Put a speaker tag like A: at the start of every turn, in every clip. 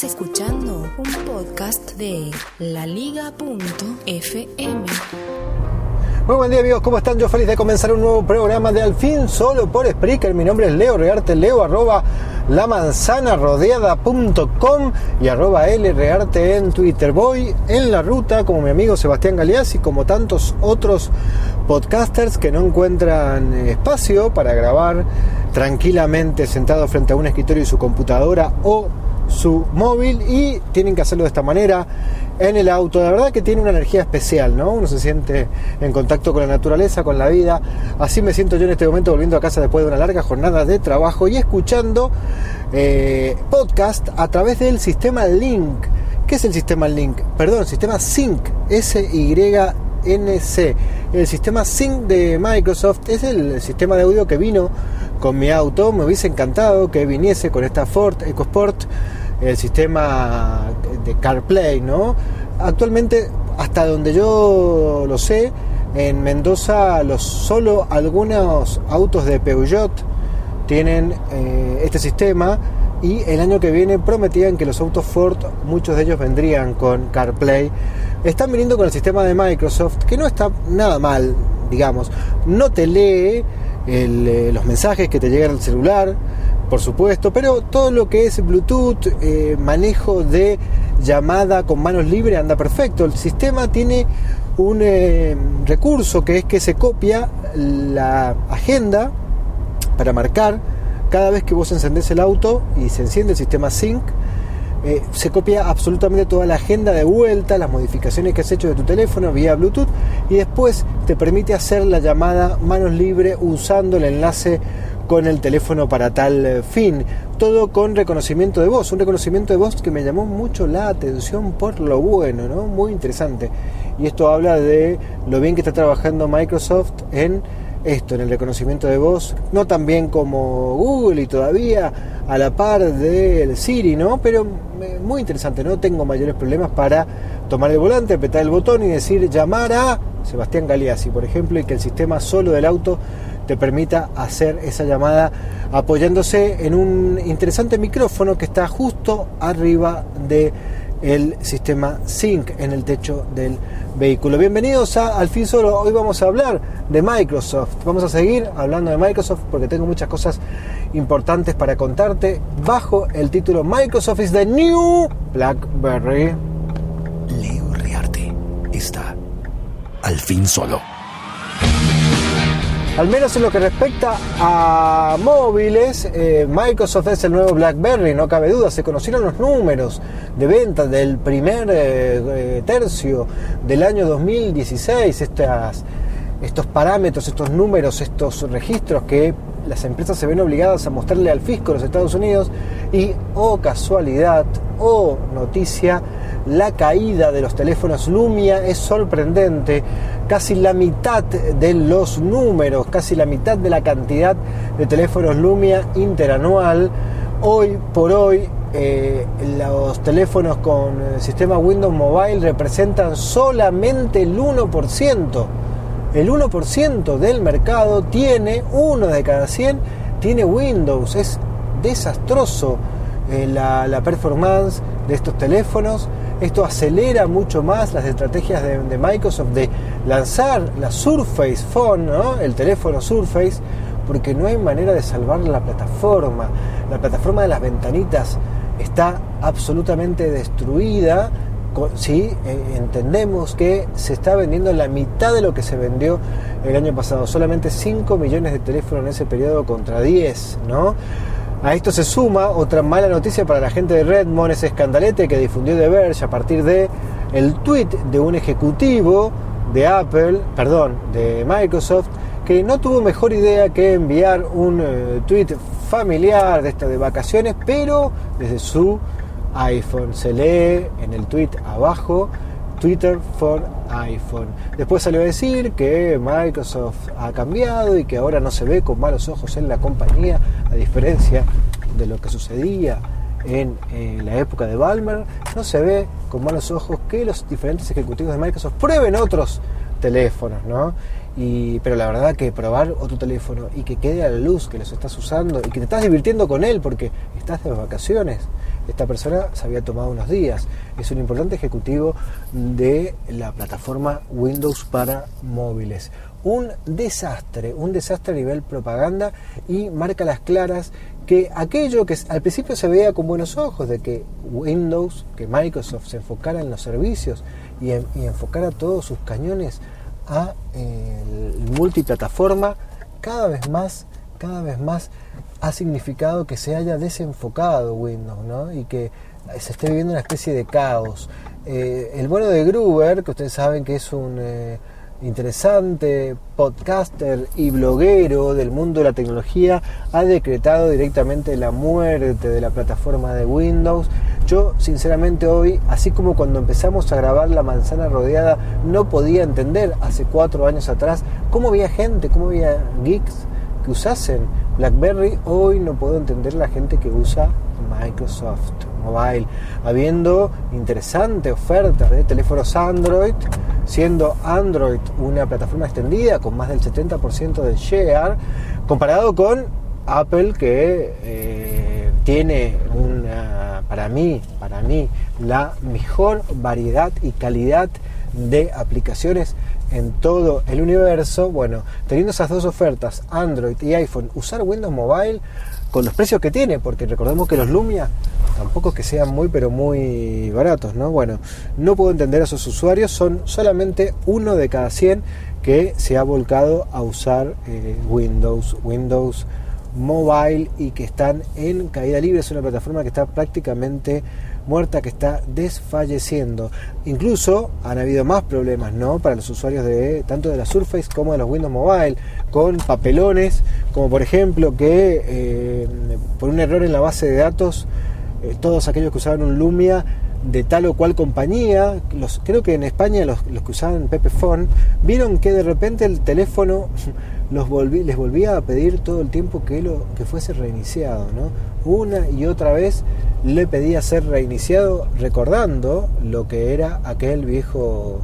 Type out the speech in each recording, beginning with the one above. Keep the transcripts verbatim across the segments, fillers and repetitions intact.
A: Estás escuchando un podcast de la liga punto efe eme.
B: Muy buen día, amigos, ¿cómo están? Yo feliz de comenzar un nuevo programa de Al Fin Solo por Spreaker. Mi nombre es Leo Rearte, leo arroba la manzana rodeada punto com y arroba lrearte en Twitter. Voy en la ruta como mi amigo Sebastián Galeazzi, como tantos otros podcasters que no encuentran espacio para grabar tranquilamente sentado frente a un escritorio y su computadora o su móvil, y tienen que hacerlo de esta manera en el auto. La verdad que tiene una energía especial, ¿no? Uno se siente en contacto con la naturaleza, con la vida. Así me siento yo en este momento, volviendo a casa después de una larga jornada de trabajo y escuchando eh, podcast a través del sistema Link. ¿Qué es el sistema Link? Perdón, sistema Sync, S Y N C. El sistema Sync de Microsoft es el sistema de audio que vino con mi auto. Me hubiese encantado que viniese con esta Ford EcoSport, el sistema de CarPlay, ¿no? Actualmente, hasta donde yo lo sé, en Mendoza los, solo algunos autos de Peugeot tienen eh, este sistema, y el año que viene prometían que los autos Ford, muchos de ellos vendrían con CarPlay. Están viniendo con el sistema de Microsoft, que no está nada mal, digamos. No te lee el, eh, los mensajes que te llegan al celular, por supuesto, pero todo lo que es Bluetooth, eh, manejo de llamada con manos libres, anda perfecto. El sistema tiene un eh, recurso que es que se copia la agenda para marcar cada vez que vos encendés el auto y se enciende el sistema Sync. Eh, se copia absolutamente toda la agenda de vuelta, las modificaciones que has hecho de tu teléfono vía Bluetooth, y después te permite hacer la llamada manos libres usando el enlace con el teléfono para tal fin. Todo con reconocimiento de voz, un reconocimiento de voz que me llamó mucho la atención por lo bueno, ¿no? Muy interesante. Y esto habla de lo bien que está trabajando Microsoft en esto, en el reconocimiento de voz, no tan bien como Google y todavía a la par del Siri, ¿no? Pero muy interesante. No tengo mayores problemas para tomar el volante, apretar el botón y decir llamar a Sebastián Galeazzi, por ejemplo, y que el sistema solo del auto te permita hacer esa llamada apoyándose en un interesante micrófono que está justo arriba de el sistema Sync en el techo del vehículo. Bienvenidos a Al Fin Solo. Hoy vamos a hablar de Microsoft. Vamos a seguir hablando de Microsoft porque tengo muchas cosas importantes para contarte bajo el título Microsoft is the new BlackBerry.
C: Leo Rearte está Al Fin Solo.
B: Al menos en lo que respecta a móviles, eh, Microsoft es el nuevo BlackBerry, no cabe duda. Se conocieron los números de ventas del primer eh, tercio del año dos mil dieciséis, estas, estos parámetros, estos números, estos registros que las empresas se ven obligadas a mostrarle al fisco de los Estados Unidos, y oh casualidad, oh noticia, la caída de los teléfonos Lumia es sorprendente. Casi la mitad de los números, casi la mitad de la cantidad de teléfonos Lumia interanual. Hoy por hoy eh, los teléfonos con el sistema Windows Mobile representan solamente el uno por ciento. El uno por ciento del mercado tiene, uno de cada cien tiene Windows. Es desastroso eh, la, la performance de estos teléfonos. Esto acelera mucho más las estrategias de, de Microsoft de lanzar la Surface Phone, ¿no? El teléfono Surface, porque no hay manera de salvar la plataforma. La plataforma de las ventanitas está absolutamente destruida. Sí, eh, entendemos que se está vendiendo la mitad de lo que se vendió el año pasado. Solamente cinco millones de teléfonos en ese periodo contra diez, ¿no? A esto se suma otra mala noticia para la gente de Redmond, ese escandalete que difundió The Verge a partir de el tweet de un ejecutivo de Apple, perdón, de Microsoft, que no tuvo mejor idea que enviar un uh, tweet familiar de esta de vacaciones, pero desde su iPhone. Se lee en el tweet abajo Twitter for iPhone. Después salió a decir que Microsoft ha cambiado y que ahora no se ve con malos ojos en la compañía, a diferencia de lo que sucedía en eh, la época de Ballmer. No se ve con malos ojos que los diferentes ejecutivos de Microsoft prueben otros teléfonos, ¿no? Y, pero la verdad que probar otro teléfono y que quede a la luz que los estás usando y que te estás divirtiendo con él porque estás de vacaciones. Esta persona se había tomado unos días. Es un importante ejecutivo de la plataforma Windows para móviles. Un desastre, un desastre a nivel propaganda, y marca las claras que aquello que al principio se veía con buenos ojos, de que Windows, que Microsoft se enfocara en los servicios y, en, y enfocara todos sus cañones a eh, el multiplataforma, cada vez más, cada vez más ha significado que se haya desenfocado Windows, ¿no? Y que se esté viviendo una especie de caos. Eh, el bueno de Gruber, que ustedes saben que es un eh, interesante podcaster y bloguero del mundo de la tecnología, ha decretado directamente la muerte de la plataforma de Windows. Yo sinceramente hoy, así como cuando empezamos a grabar La Manzana Rodeada, no podía entender hace cuatro años atrás cómo había gente, cómo había geeks que usasen BlackBerry. Hoy no puedo entender la gente que usa Microsoft Mobile, habiendo interesante oferta de teléfonos Android, siendo Android una plataforma extendida con más del setenta por ciento del share, comparado con Apple, que eh, tiene una, para mí, para mí, la mejor variedad y calidad de aplicaciones en todo el universo. Bueno, teniendo esas dos ofertas, Android y iPhone, usar Windows Mobile con los precios que tiene, porque recordemos que los Lumia tampoco es que sean muy pero muy baratos, ¿no? Bueno, no puedo entender a esos usuarios. Son solamente uno de cada cien que se ha volcado a usar eh, Windows, Windows Mobile, y que están en caída libre. Es una plataforma que está prácticamente muerta, que está desfalleciendo. Incluso han habido más problemas, ¿no?, para los usuarios de tanto de la Surface como de los Windows Mobile, con papelones, como por ejemplo que eh, por un error en la base de datos, eh, todos aquellos que usaban un Lumia de tal o cual compañía, los, creo que en España los, los que usaban Pepephone, vieron que de repente el teléfono los volví, les volvía a pedir todo el tiempo que, lo, que fuese reiniciado, ¿no? Una y otra vez le pedía ser reiniciado, recordando lo que era aquel viejo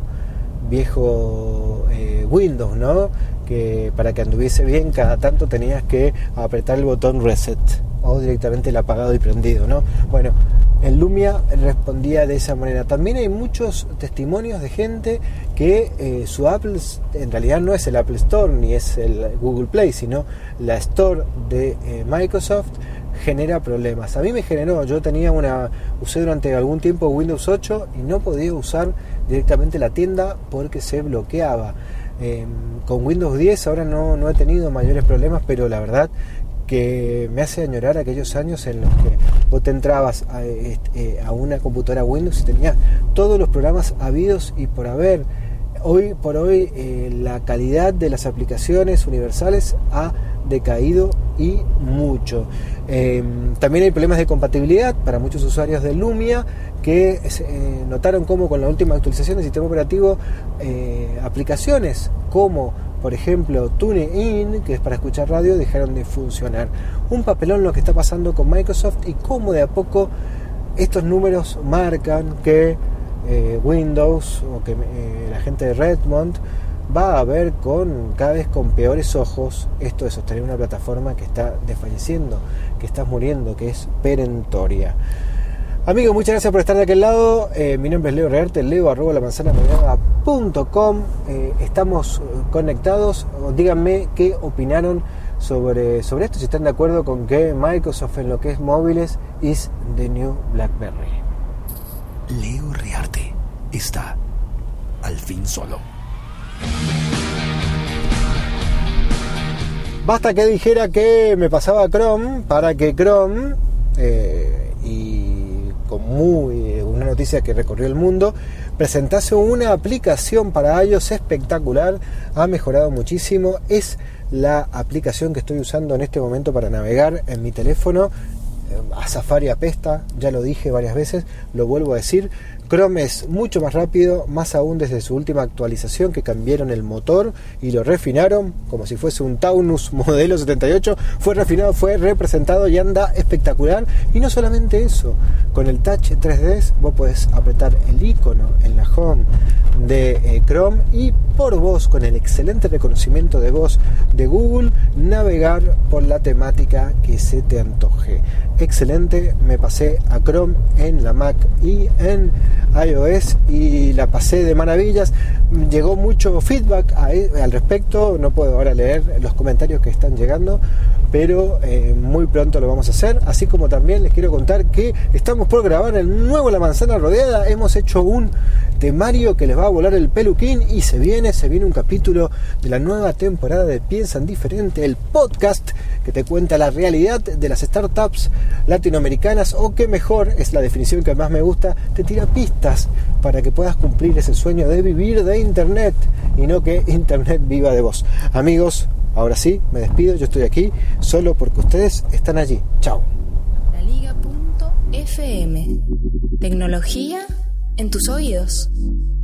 B: viejo eh, Windows, ¿no? Que para que anduviese bien cada tanto tenías que apretar el botón reset o directamente el apagado y prendido, ¿no? Bueno, el Lumia respondía de esa manera. También hay muchos testimonios de gente que eh, su Apple en realidad no es el Apple Store ni es el Google Play, sino la Store de eh, Microsoft, genera problemas. A mí me generó, yo tenía una, usé durante algún tiempo Windows ocho y no podía usar directamente la tienda porque se bloqueaba. Eh, con Windows diez ahora no, no he tenido mayores problemas, pero la verdad que me hace añorar aquellos años en los que vos te entrabas a, a una computadora Windows y tenías todos los programas habidos y por haber. Hoy por hoy eh, la calidad de las aplicaciones universales ha decaído y mucho. Eh, también hay problemas de compatibilidad para muchos usuarios de Lumia que eh, notaron cómo con la última actualización del sistema operativo eh, aplicaciones como por ejemplo TuneIn, que es para escuchar radio, dejaron de funcionar. Un papelón lo que está pasando con Microsoft y cómo de a poco estos números marcan que eh, Windows o que eh, la gente de Redmond va a ver con cada vez con peores ojos esto de sostener una plataforma que está desfalleciendo, que está muriendo, que es perentoria. Amigos, muchas gracias por estar de aquel lado. Eh, mi nombre es Leo Rearte, leo arroba la manzana rodeada punto com. Eh, estamos conectados. Díganme qué opinaron sobre, sobre esto, si están de acuerdo con que Microsoft en lo que es móviles is the new BlackBerry.
C: Leo Rearte está al fin solo.
B: Basta que dijera que me pasaba Chrome para que Chrome, eh, y con muy una noticia que recorrió el mundo, presentase una aplicación para iOS espectacular. Ha mejorado muchísimo. Es la aplicación que estoy usando en este momento para navegar en mi teléfono. A Safari apesta, ya lo dije varias veces, lo vuelvo a decir. Chrome es mucho más rápido, más aún desde su última actualización, que cambiaron el motor y lo refinaron como si fuese un Taunus modelo setenta y ocho. Fue refinado, fue representado y anda espectacular. Y no solamente eso, con el Touch tres D vos podés apretar el icono en la home de eh, Chrome y por voz, con el excelente reconocimiento de voz de Google, navegar por la temática que se te antoje. Excelente, me pasé a Chrome en la Mac y en iOS y la pasé de maravillas. Llegó mucho feedback a, al respecto, no puedo ahora leer los comentarios que están llegando, pero eh, muy pronto lo vamos a hacer. Así como también les quiero contar que estamos por grabar el nuevo La Manzana Rodeada. Hemos hecho un temario que les va a volar el peluquín y se viene, se viene un capítulo de la nueva temporada de Piensan Diferente, el podcast que te cuenta la realidad de las startups latinoamericanas, o que mejor, es la definición que más me gusta, te tira pistas para que puedas cumplir ese sueño de vivir de Internet y no que Internet viva de vos. Amigos, ahora sí, me despido, yo estoy aquí solo porque ustedes están allí. Chao.
A: La Liga punto F M. Tecnología en tus oídos.